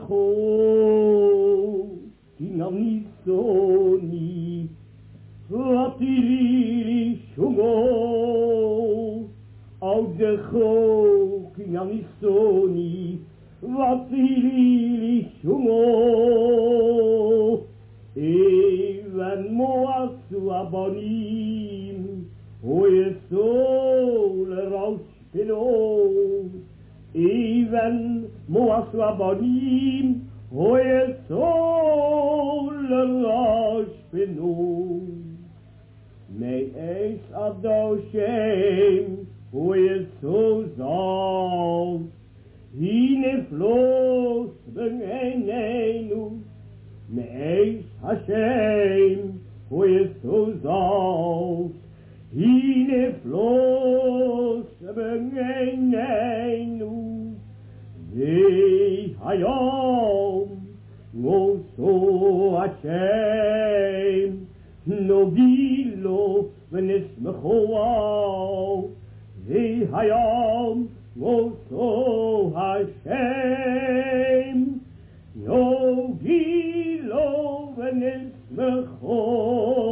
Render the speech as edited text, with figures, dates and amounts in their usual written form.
חור, כי נמיסוני, רטילי שומו, על דחור, כי נמיסוני, רטילי שומו, אבן מועצו הבנים, ויסו לראש פנו, אבן מועצו הבנים, ויסו לראש פנו. מאש עדו שם, ויסו זל, הנה פלוס בעינינו, מאש השם, ויסו זל, הנה פלוס בעינינו. והיום נוסו השם, נובילו ונשמחו. והיום נוסו השם, נובילו ונשמחו.